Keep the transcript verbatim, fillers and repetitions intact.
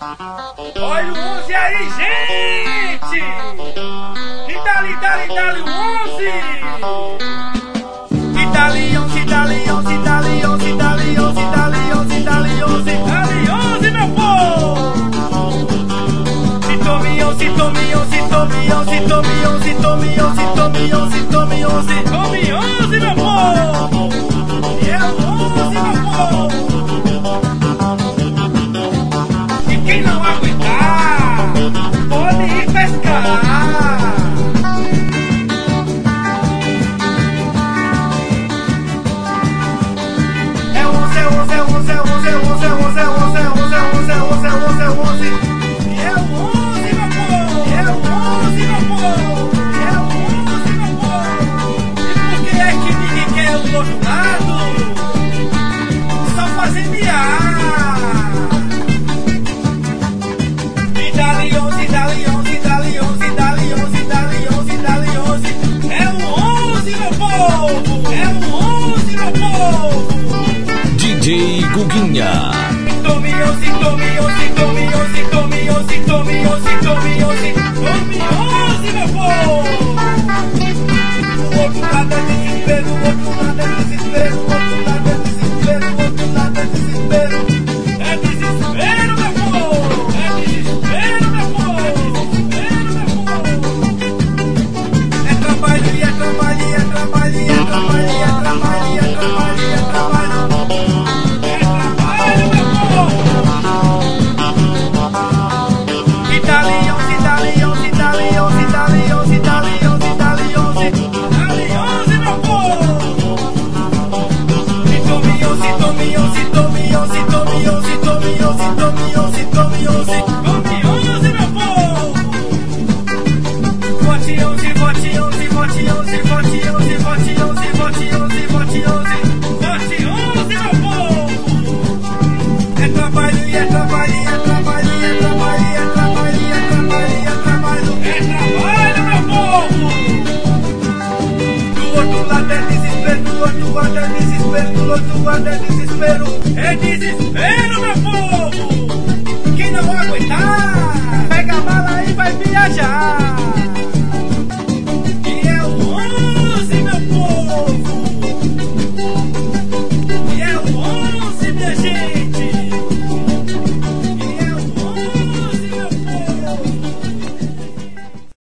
Olha o onze aí, gente! E dali, dali, dali o onze! E dali onze, dali onze, dali onze, dali onze, dali onze, dali onze, dali onze, meu povo! Se tome onze, tome onze, tome onze, tome onze, tome onze, tome onze, tome onze, tome onze, meu povo! E é o onze, meu povo! E quem não aguentar, pode ir pescar! É onze, é onze, é onze, é onze, é onze, é onze, é onze, é onze, é onze, é onze, é onze, é onze. E é o onze, meu povo! E é o onze, meu povo! E é o onze, meu povo! E por que é que ninguém quer o outro lado? Só fazer miar! E dali onze, dali onze, dali onze, dali onze, dali onze, dali onze. É o onze, meu povo! É o onze, meu povo! D J Guguinha. Tome onze, tome onze, tome onze, tome onze, tome onze, tome onze, tome onze, meu povo! O outro lado é desespero, o outro lado é desespero, o outro lado é desespero, o outro lado é desespero. É desespero, meu povo! É desespero, meu povo! É desespero, meu povo! É trabalho, e é trabalho, e é trabalho, e é trabalho, e é trabalho, e é trabalho, e é trabalho. Dali onze, dali onze, dali onze, dali onze, dali onze, dali onze, dali onze, meu povo! E tome onze, tome onze, tome onze, tome onze, tome onze, tome onze, tome onze, tome onze, meu povo! Vote onze, vote onze, vote onze, vote onze, vote onze, vote onze, vote onze, vote onze, meu povo! É trabalho, e é trabalho, e é trabalho, e é trabalho, e é trabalho. É trabalho, meu povo! Do outro lado é desespero, do outro lado é desespero, do outro lado é desespero. É desespero, meu povo! Quem não aguentar, pega a bala e vai viajar.